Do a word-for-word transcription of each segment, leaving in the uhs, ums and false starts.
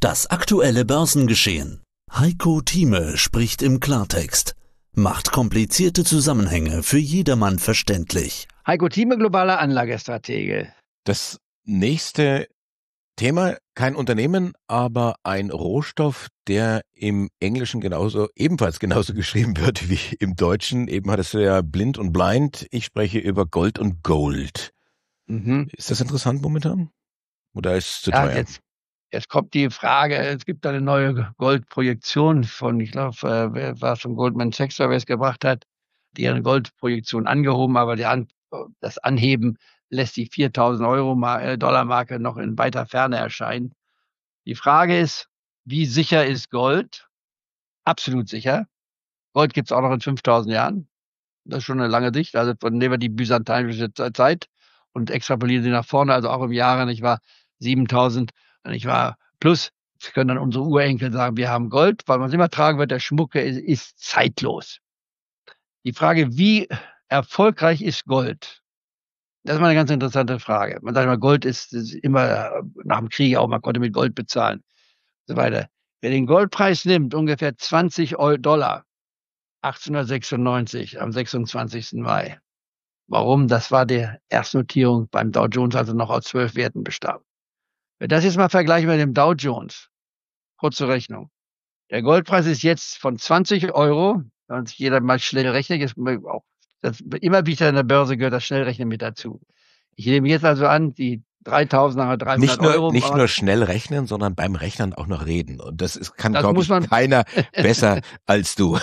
Das aktuelle Börsengeschehen. Heiko Thieme spricht im Klartext, macht komplizierte Zusammenhänge für jedermann verständlich. Heiko Thieme, globaler Anlagestratege. Das nächste Thema, kein Unternehmen, aber ein Rohstoff, der im Englischen genauso, ebenfalls genauso geschrieben wird wie im Deutschen. Eben hattest du ja blind und blind. Ich spreche über Gold und Gold. Mhm. Ist das interessant momentan? Oder ist es zu Ja, teuer? jetzt, jetzt kommt die Frage, es gibt eine neue Goldprojektion von, ich glaube, äh, wer war es von Goldman Sachs, wer es gebracht hat, die ihre Goldprojektion angehoben, aber die An das Anheben lässt die viertausend Euro Dollar Marke noch in weiter Ferne erscheinen. Die Frage ist, wie sicher ist Gold? Absolut sicher. Gold gibt es auch noch in fünftausend Jahren. Das ist schon eine lange Sicht. Also von nehmen wir die byzantinische Zeit und extrapolieren sie nach vorne, also auch im Jahre, nicht wahr, siebentausend, nicht wahr, plus, wir können dann unsere Urenkel sagen, wir haben Gold, weil man es immer tragen wird, der Schmucke ist, ist zeitlos. Die Frage, wie erfolgreich ist Gold? Das ist mal eine ganz interessante Frage. Man sagt immer, Gold ist, ist immer nach dem Krieg auch, man konnte mit Gold bezahlen und so weiter. Wer den Goldpreis nimmt, ungefähr zwanzig Dollar, achtzehnhundertsechsundneunzig, am sechsundzwanzigsten Mai. Warum? Das war die Erstnotierung beim Dow Jones, also noch aus zwölf Werten bestand. Wenn das jetzt mal vergleichen mit dem Dow Jones, kurze Rechnung. Der Goldpreis ist jetzt von zwanzig Euro, wenn sich jeder mal schnell rechnet, ist auch, das, immer wieder in der Börse gehört das Schnellrechnen mit dazu. Ich nehme jetzt also an, die dreitausend, dreihundert Nicht nur, Euro. nicht nur schnell rechnen, sondern beim Rechnen auch noch reden. Und das ist, kann, Das glaube muss ich, man- keiner besser als du.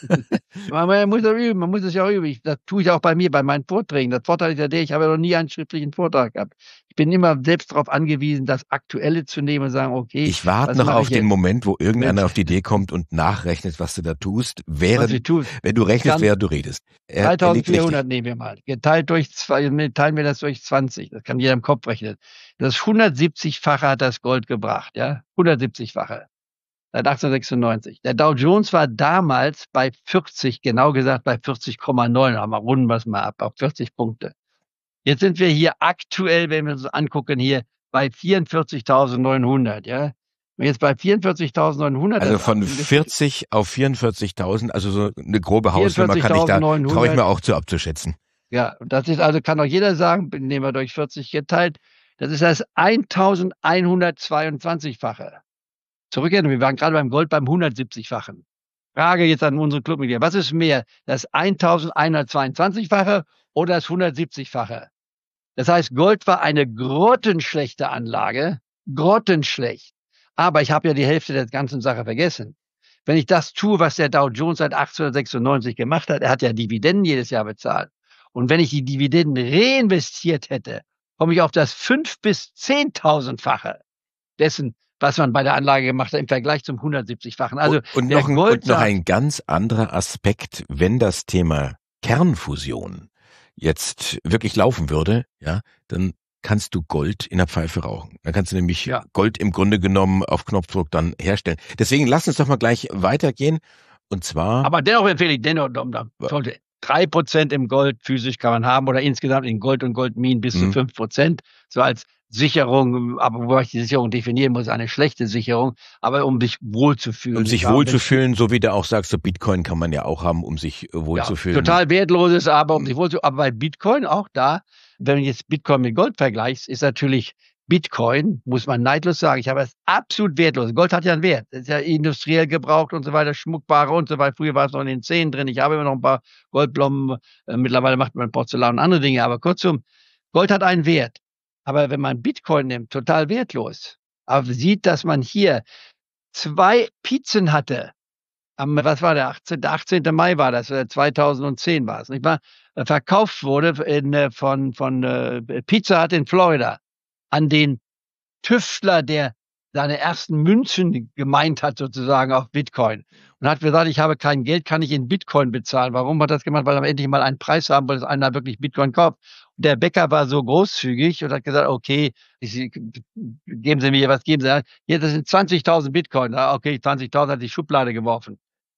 Man, man muss das üben, man muss es ja auch üben. Ich, das tue ich auch bei mir, bei meinen Vorträgen. Das Vorteil ist ja der, ich habe ja noch nie einen schriftlichen Vortrag gehabt. Ich bin immer selbst darauf angewiesen, das Aktuelle zu nehmen und sagen, okay. Ich warte was noch mache auf ich den jetzt? Moment, wo irgendeiner Mit- auf die Idee kommt und nachrechnet, was du da tust, Was während, ich tue. wenn du rechnest, Kann- während du redest. Er, er liegt dreitausendvierhundert richtig. nehmen wir mal. Geteilt durch zwei, ne, teilen wir das durch zwanzig. Das kann jeder im Kopf rechnen. Das hundertsiebzig-fache hat das Gold gebracht, ja? hundertsiebzig-fache. Seit achtzehnhundertsechsundneunzig. Der Dow Jones war damals bei vierzig, genau gesagt bei vierzig Komma neun. Aber runden wir es mal ab, auf vierzig Punkte. Jetzt sind wir hier aktuell, wenn wir uns angucken, hier bei vierundvierzigtausendneunhundert, ja? Wenn jetzt bei vierundvierzigtausendneunhundert. Also das von abgeht, vierzig auf vierundvierzigtausend, also so eine grobe Hausnummer kann ich da, vierundvierzigtausendneunhundert. traue ich mir auch zu abzuschätzen. Ja, und das ist also, kann auch jeder sagen, nehmen wir durch vierzig geteilt, das ist das elfhundertzweiundzwanzig-fache. Zurückgehen, wir waren gerade beim Gold beim hundertsiebzig-fachen. Frage jetzt an unsere Clubmitglieder, was ist mehr, das elfhundertzweiundzwanzig-fache oder das hundertsiebzig-fache? Das heißt, Gold war eine grottenschlechte Anlage, grottenschlecht. Aber ich habe ja die Hälfte der ganzen Sache vergessen. Wenn ich das tue, was der Dow Jones seit achtzehnhundertsechsundneunzig gemacht hat, er hat ja Dividenden jedes Jahr bezahlt. Und wenn ich die Dividenden reinvestiert hätte, komme ich auf das fünf- bis zehntausendfache dessen, was man bei der Anlage gemacht hat, im Vergleich zum hundertsiebzig-fachen. Also und, und, der noch ein, Gold und noch sagt- ein ganz anderer Aspekt, wenn das Thema Kernfusion jetzt wirklich laufen würde, ja, dann kannst du Gold in der Pfeife rauchen. Dann kannst du nämlich Ja. Gold im Grunde genommen auf Knopfdruck dann herstellen. Deswegen lass uns doch mal gleich weitergehen. Und zwar, Aber dennoch empfehle ich, dennoch, da sollte drei Prozent im Gold physisch kann man haben oder insgesamt in Gold und Goldminen bis zu Mhm. fünf Prozent. So als Sicherung, aber wobei ich die Sicherung definieren muss, eine schlechte Sicherung, aber um sich wohlzufühlen. um sich Ja, und wenn- wohlzufühlen, so wie du auch sagst, so Bitcoin kann man ja auch haben, um sich äh, Ja, wohlzufühlen. total wertloses, aber um sich wohlzufühlen. Aber bei Bitcoin auch da, wenn du jetzt Bitcoin mit Gold vergleichst, ist natürlich Bitcoin, muss man neidlos sagen, ich habe es absolut wertlos. Gold hat ja einen Wert. Das ist ja industriell gebraucht und so weiter, Schmuckbare und so weiter. Früher war es noch in den Zähnen drin. Ich habe immer noch ein paar Goldblumen. Äh, mittlerweile macht man Porzellan und andere Dinge. Aber kurzum, Gold hat einen Wert. Aber wenn man Bitcoin nimmt, total wertlos. Aber sieht, dass man hier zwei Pizzen hatte. Am, was war der achtzehnte Der achtzehnte Mai war das, äh, zweitausendzehn war es, nicht wahr? Äh, Verkauft wurde in, äh, von, von äh, Pizza Hut in Florida an den Tüftler, der seine ersten Münzen gemeint hat, sozusagen auf Bitcoin. Und hat gesagt, ich habe kein Geld, kann ich in Bitcoin bezahlen. Warum hat er das gemacht? Weil er endlich mal einen Preis haben wollte, dass einer wirklich Bitcoin kauft. Und der Bäcker war so großzügig und hat gesagt, okay, ich, geben Sie mir, was geben Sie? Hier, das sind zwanzigtausend Bitcoin. Ah, okay, zwanzigtausend hat die Schublade geworfen.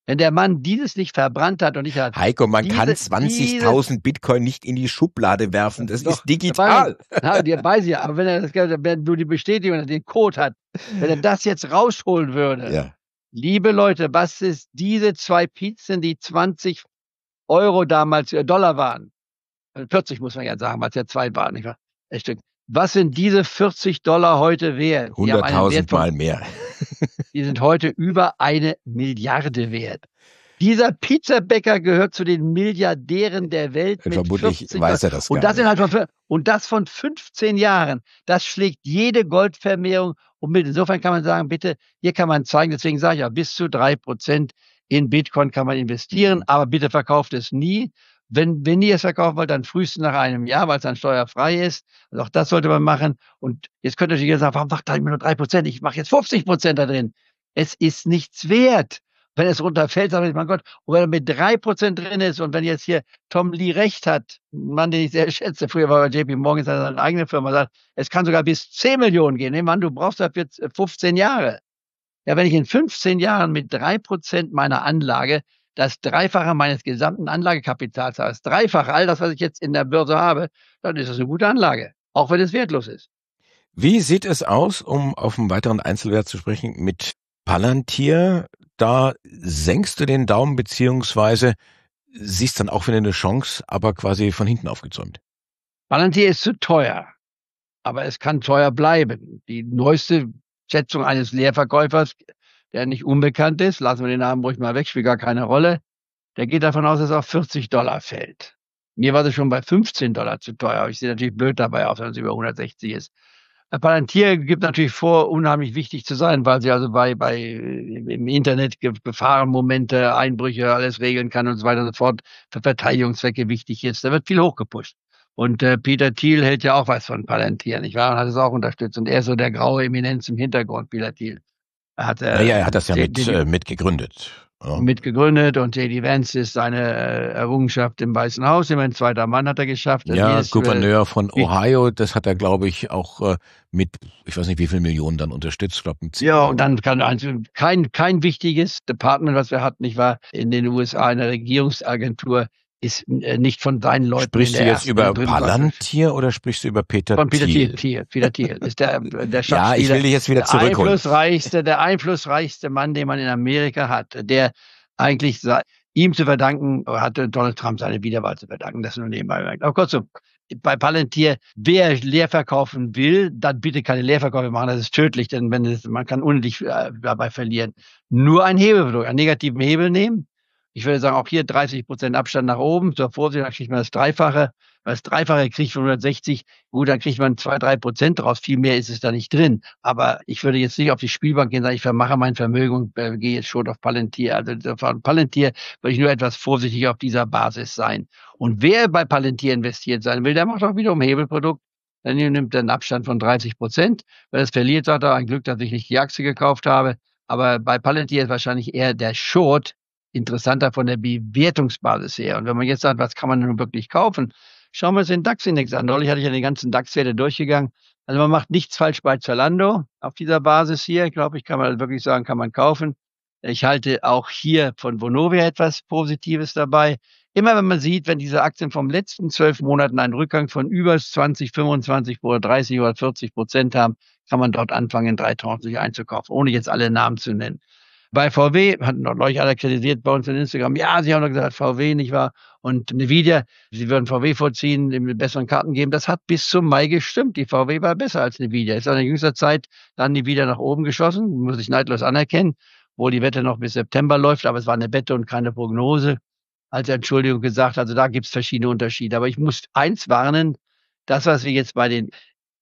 Wenn der Mann dieses nicht verbrannt hat und nicht hat. Heiko, man diese, kann zwanzigtausend Bitcoin nicht in die Schublade werfen. Das doch, ist digital. Na, die weiß ich ja. Aber wenn er das, wenn du die Bestätigung, den Code hat, wenn er das jetzt rausholen würde. Ja. Liebe Leute, was ist diese zwei Pizzen, die zwanzig Euro damals, äh, Dollar waren? vierzig muss man ja sagen, weil es ja zwei waren, nicht wahr? Echt. Was sind diese vierzig Dollar heute wert? hunderttausend Mal mehr. Die sind heute über eine Milliarde wert. Dieser Pizzabäcker gehört zu den Milliardären der Welt. Mit Vermutlich vierzig weiß er das gar und das nicht. Halt von, und das von fünfzehn Jahren. Das schlägt jede Goldvermehrung um mit. Insofern kann man sagen, bitte, hier kann man zeigen, deswegen sage ich ja, bis zu drei Prozent in Bitcoin kann man investieren, aber bitte verkauft es nie. Wenn, wenn ihr es verkaufen wollt, dann frühestens nach einem Jahr, weil es dann steuerfrei ist. Also auch das sollte man machen. Und jetzt könnt ihr natürlich sagen, warum macht ihr nur drei Prozent? Ich mache jetzt fünfzig Prozent da drin. Es ist nichts wert. Wenn es runterfällt, sagt man, mein Gott, und wenn er mit drei Prozent drin ist und wenn jetzt hier Tom Lee recht hat, ein Mann, den ich sehr schätze, früher war bei J P Morgan, ist seine eigene Firma, sagt, es kann sogar bis zehn Millionen gehen. Nee, Mann, du brauchst dafür fünfzehn Jahre. Ja, wenn ich in fünfzehn Jahren mit drei Prozent meiner Anlage das Dreifache meines gesamten Anlagekapitals habe, das Dreifache all das, was ich jetzt in der Börse habe, dann ist das eine gute Anlage, auch wenn es wertlos ist. Wie sieht es aus, um auf einen weiteren Einzelwert zu sprechen, mit Palantir? Da senkst du den Daumen beziehungsweise siehst dann auch wieder eine Chance, aber quasi von hinten aufgezäumt. Palantir ist zu teuer, aber es kann teuer bleiben. Die neueste Schätzung eines Leerverkäufers, der nicht unbekannt ist, lassen wir den Namen ruhig mal weg, spielt gar keine Rolle, der geht davon aus, dass es auf vierzig Dollar fällt. Mir war es schon bei fünfzehn Dollar zu teuer, aber ich sehe natürlich blöd dabei aus, wenn es über hundertsechzig ist. Palantir gibt natürlich vor, unheimlich wichtig zu sein, weil sie also bei, bei im Internet Gefahrenmomente, Einbrüche, alles regeln kann und so weiter und so fort, für Verteidigungszwecke wichtig ist. Da wird viel hochgepusht. Und äh, Peter Thiel hält ja auch was von Palantir, nicht wahr? Und hat es auch unterstützt. Und er ist so der graue Eminenz im Hintergrund, Peter Thiel. Er hat, äh, ja, ja, er hat das ja die, mit, die, äh, mitgegründet. Ja. Mitgegründet und J D Vance ist seine äh, Errungenschaft im Weißen Haus. Immerhin zweiter Mann hat er geschafft. Ja, Gouverneur von Ohio, das hat er, glaube ich, auch äh, mit, ich weiß nicht, wie viel Millionen dann unterstützt. Glaub, ja, und dann kann ein, kein, kein wichtiges Department, was wir hatten, nicht wahr, in den U S A, in der Regierungsagentur, ist äh, nicht von seinen Leuten. Sprichst du jetzt über Palantir oder sprichst du über Peter Thiel? Von Peter Thiel. Thiel. Peter Thiel ist der, der Ja, ich will dich jetzt wieder zurückholen. Der einflussreichste, der einflussreichste Mann, den man in Amerika hat, der eigentlich ihm zu verdanken, hatte Donald Trump seine Wiederwahl zu verdanken, das nur nebenbei merkt. Aber kurzum, bei Palantir, wer leer verkaufen will, dann bitte keine Leerverkäufe machen, das ist tödlich, denn wenn es, man kann unendlich äh, dabei verlieren. Nur ein Hebelprodukt, einen negativen Hebel nehmen. Ich würde sagen, auch hier dreißig Prozent Abstand nach oben. Zur Vorsicht, dann kriegt man das Dreifache. Weil das Dreifache kriegt von hundertsechzig, gut, dann kriegt man zwei, drei Prozent draus. Viel mehr ist es da nicht drin. Aber ich würde jetzt nicht auf die Spielbank gehen und sagen, ich vermache mein Vermögen und äh, gehe jetzt schon auf Palantir. Also auf Palantir würde ich nur etwas vorsichtig auf dieser Basis sein. Und wer bei Palantir investiert sein will, der macht auch wiederum Hebelprodukt. Dann nimmt er einen Abstand von dreißig Prozent. Wenn es verliert, sagt er, ein Glück, dass ich nicht die Aktie gekauft habe. Aber bei Palantir ist wahrscheinlich eher der Short interessanter von der Bewertungsbasis her. Und wenn man jetzt sagt, was kann man nun wirklich kaufen? Schauen wir uns den DAX-Index an. Neulich hatte ich ja die ganzen DAX-Werte durchgegangen. Also man macht nichts falsch bei Zalando auf dieser Basis hier. Ich glaube, ich kann man wirklich sagen, kann man kaufen. Ich halte auch hier von Vonovia etwas Positives dabei. Immer wenn man sieht, wenn diese Aktien vom letzten zwölf Monaten einen Rückgang von über zwanzig, fünfundzwanzig oder dreißig oder vierzig Prozent haben, kann man dort anfangen, in drei Tranchen sich einzukaufen, ohne jetzt alle Namen zu nennen. Bei V W hatten noch neulich alle kritisiert bei uns in Instagram. Ja, sie haben doch gesagt, V W, nicht wahr? Und Nvidia, sie würden V W vorziehen, dem besseren Karten geben. Das hat bis zum Mai gestimmt. Die V W war besser als Nvidia. Ist auch in jüngster Zeit dann Nvidia nach oben geschossen. Muss ich neidlos anerkennen, wo die Wette noch bis September läuft. Aber es war eine Wette und keine Prognose. Als Entschuldigung gesagt, also da gibt es verschiedene Unterschiede. Aber ich muss eins warnen. Das, was wir jetzt bei den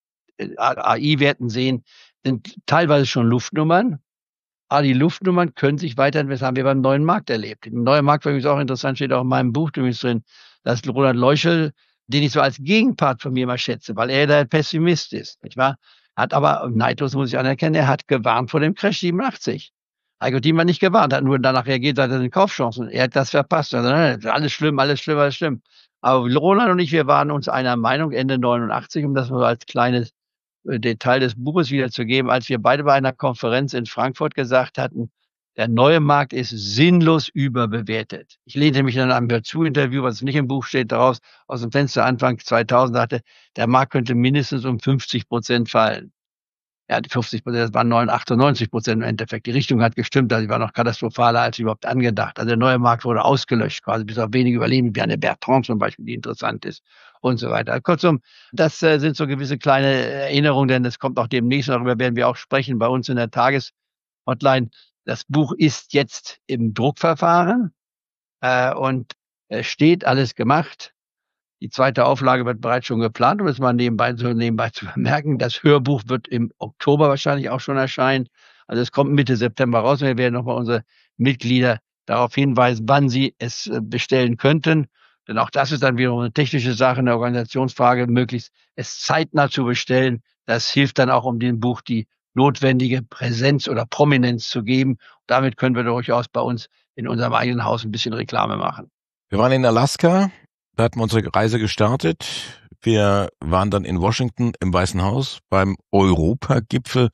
A I-Werten sehen, sind teilweise schon Luftnummern. Aber die Luftnummern können sich weiterentwickeln. Das haben wir beim neuen Markt erlebt. Im neuen Markt war übrigens auch interessant, steht auch in meinem Buch übrigens drin, dass Roland Leuschel, den ich so als Gegenpart von mir mal schätze, weil er der Pessimist ist, nicht wahr? Hat aber, neidlos muss ich anerkennen, er hat gewarnt vor dem Crash siebenundachtzig. Heiko Thieme hat nicht gewarnt, hat nur danach reagiert, hat er den Kaufchancen. Er hat das verpasst. Also, nein, alles schlimm, alles schlimm, alles schlimm. Aber Roland und ich, wir waren uns einer Meinung, Ende neunundachtzig, um das mal als kleines Detail des Buches wiederzugeben, als wir beide bei einer Konferenz in Frankfurt gesagt hatten, Der neue Markt ist sinnlos überbewertet. Ich lehnte mich in einem Hör-zu-Interview, was nicht im Buch steht, daraus aus dem Fenster Anfang zweitausend, sagte, der Markt könnte mindestens um fünfzig Prozent fallen. Ja, die fünfzig Prozent, das waren neun, achtundneunzig Prozent im Endeffekt. Die Richtung hat gestimmt, also die war noch katastrophaler als überhaupt angedacht. Also der neue Markt wurde ausgelöscht, quasi bis auf wenige überleben, wie eine Bertrand zum Beispiel, die interessant ist und so weiter. Kurzum, das äh, sind so gewisse kleine Erinnerungen, denn es kommt auch demnächst, darüber werden wir auch sprechen, bei uns in der Tageshotline. Das Buch ist jetzt im Druckverfahren äh, und es steht alles gemacht. Die zweite Auflage wird bereits schon geplant, um es mal nebenbei, so nebenbei zu bemerken. Das Hörbuch wird im Oktober wahrscheinlich auch schon erscheinen. Also es kommt Mitte September raus. Wir werden nochmal unsere Mitglieder darauf hinweisen, wann sie es bestellen könnten. Denn auch das ist dann wiederum eine technische Sache, eine Organisationsfrage, möglichst es zeitnah zu bestellen. Das hilft dann auch, um dem Buch die notwendige Präsenz oder Prominenz zu geben. Damit können wir durchaus bei uns in unserem eigenen Haus ein bisschen Reklame machen. Wir waren in Alaska, da hatten wir unsere Reise gestartet. Wir waren dann in Washington im Weißen Haus beim Europagipfel.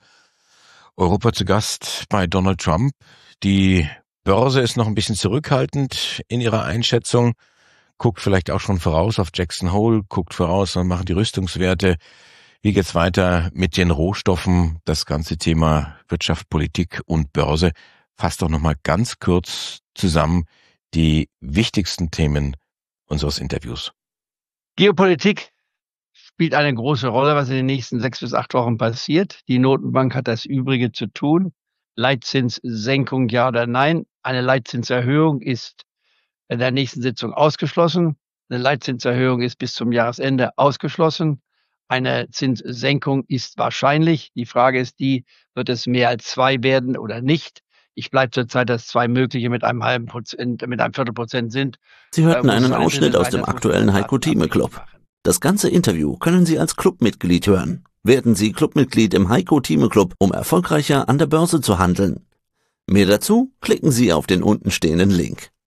Europa zu Gast bei Donald Trump. Die Börse ist noch ein bisschen zurückhaltend in ihrer Einschätzung, guckt vielleicht auch schon voraus auf Jackson Hole, guckt voraus, dann machen die Rüstungswerte. Wie geht's weiter mit den Rohstoffen? Das ganze Thema Wirtschaft, Politik und Börse. Fasst doch nochmal ganz kurz zusammen die wichtigsten Themen unseres Interviews. Geopolitik spielt eine große Rolle, was in den nächsten sechs bis acht Wochen passiert. Die Notenbank hat das Übrige zu tun. Leitzinssenkung, ja oder nein? Eine Leitzinserhöhung ist in der nächsten Sitzung ausgeschlossen. Eine Leitzinserhöhung ist bis zum Jahresende ausgeschlossen. Eine Zinssenkung ist wahrscheinlich. Die Frage ist die, wird es mehr als zwei werden oder nicht? Ich bleibe zurzeit, dass zwei mögliche mit einem halben Prozent, mit einem Viertelprozent sind. Sie hörten einen Ausschnitt aus dem aktuellen Heiko Thieme Club. Das ganze Interview können Sie als Clubmitglied hören. Werden Sie Clubmitglied im Heiko Thieme Club, um erfolgreicher an der Börse zu handeln. Mehr dazu klicken Sie auf den unten stehenden Link.